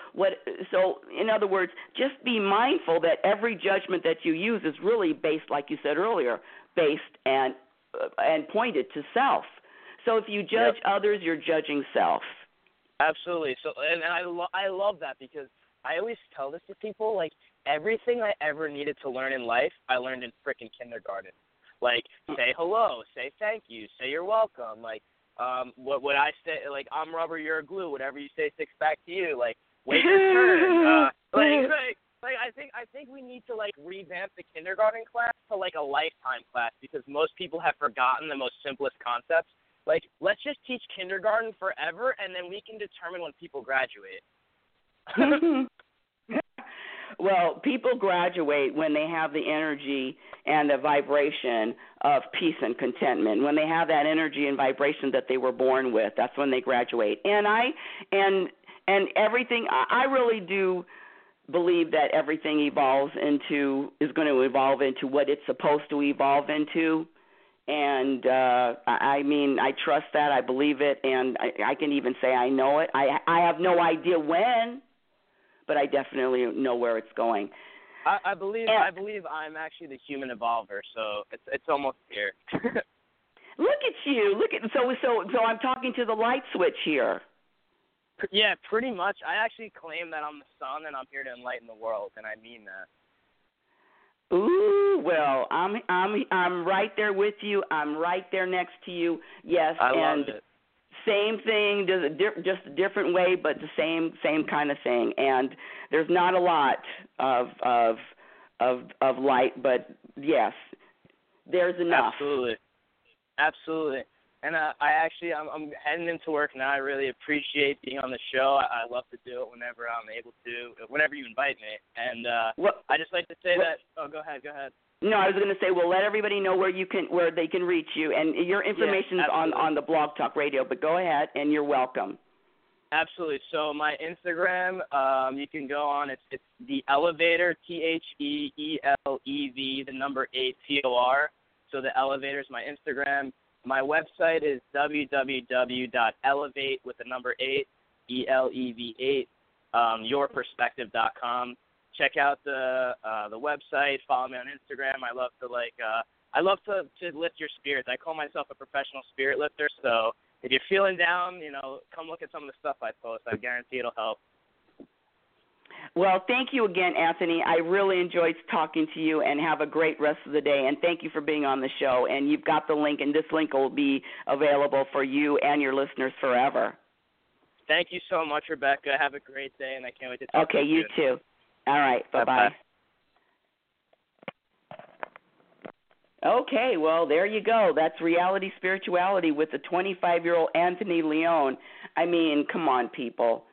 in other words, just be mindful that every judgment that you use is really based, like you said earlier, based and pointed to self. So if you judge others, you're judging self. Absolutely. So and I love that, because I always tell this to people, like, everything I ever needed to learn in life, I learned in freaking kindergarten. Like, say hello, say thank you, say you're welcome, like, what would I say? Like, I'm rubber, you're glue. Whatever you say sticks back to you. Like, wait your turn. I think we need to revamp the kindergarten class to a lifetime class, because most people have forgotten the most simplest concepts. Like, let's just teach kindergarten forever, and then we can determine when people graduate. Well, people graduate when they have the energy and the vibration of peace and contentment. When they have that energy and vibration that they were born with, that's when they graduate. And everything, I really do believe that everything is going to evolve into what it's supposed to evolve into. And I trust that. I believe it, and I can even say I know it. I have no idea when, but I definitely know where it's going. I believe I'm actually the human evolver, so it's almost here. Look at you. So I'm talking to the light switch here. Yeah, pretty much. I actually claim that I'm the sun and I'm here to enlighten the world, and I mean that. Ooh, well, I'm right there with you. I'm right there next to you. Yes, I love and it. same thing, just a different way, but the same kind of thing. And there's not a lot of light, but yes, there's enough. Absolutely. And I'm heading into work now. I really appreciate being on the show. I love to do it whenever I'm able to, whenever you invite me. And I just like to say that. Oh, go ahead. No, I was going to say, well, let everybody know where they can reach you, and your information's on the Blog Talk Radio. But go ahead, and you're welcome. Absolutely. So my Instagram, you can go on. It's The Elevator, THEELEV, the number 8TOR. So The Elevator is my Instagram. My website is www.elevate with the number 8, ELEV8, yourperspective.com. Check out the website. Follow me on Instagram. I love to lift your spirits. I call myself a professional spirit lifter. So if you're feeling down, come look at some of the stuff I post. I guarantee it'll help. Well, thank you again, Anthony. I really enjoyed talking to you, and have a great rest of the day. And thank you for being on the show. And you've got the link, and this link will be available for you and your listeners forever. Thank you so much, Rebecca. Have a great day, and I can't wait to talk to you. Okay, you too. All right, bye-bye. Okay, well, there you go. That's Reality Spirituality with the 25-year-old Anthony Leone. I mean, come on, people.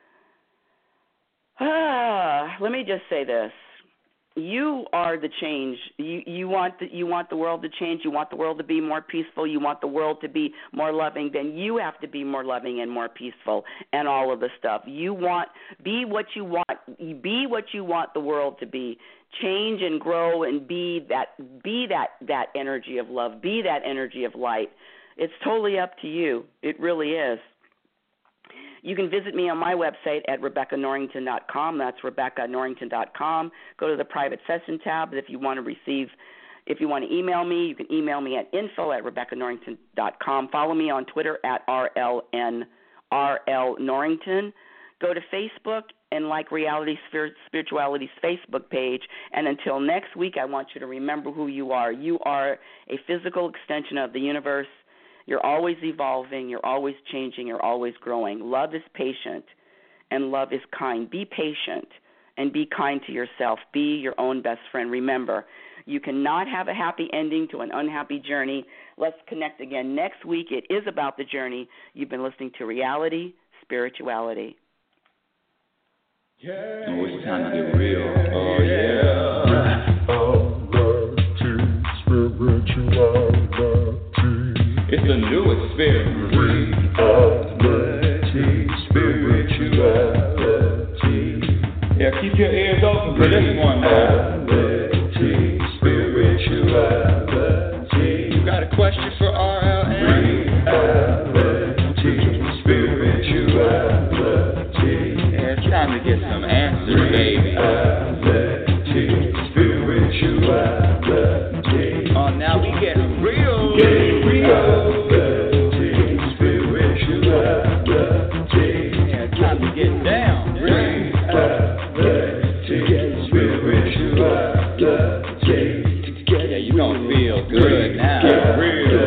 Let me just say this. You are the change. You want the world to change. You want the world to be more peaceful. You want the world to be more loving. Then you have to be more loving and more peaceful and all of the stuff. Be what you want the world to be. Change and grow and be that energy of love. Be that energy of light. It's totally up to you. It really is. You can visit me on my website at RebeccaNorrington.com. That's RebeccaNorrington.com. Go to the private session tab. If you want to email me, you can email me at info@RebeccaNorrington.com. Follow me on Twitter at RL Norrington. Go to Facebook and like Reality Spirituality's Facebook page. And until next week, I want you to remember who you are. You are a physical extension of the universe. You're always evolving, you're always changing, you're always growing. Love is patient, and love is kind. Be patient and be kind to yourself. Be your own best friend. Remember, you cannot have a happy ending to an unhappy journey. Let's connect again next week. It is about the journey. You've been listening to Reality Spirituality. Yeah. Oh, it's time to get real. Oh, yeah. Spirituality. It's the new experience. Reality, spirituality. Yeah, keep your ears open for this one now. Reality, spirituality. You got a question for RLN? Reality, spirituality. Yeah, it's time to get some answers, baby. Reality, spirituality. Oh, now we get real. Get real. Get down, really. Yeah, you gonna feel good now.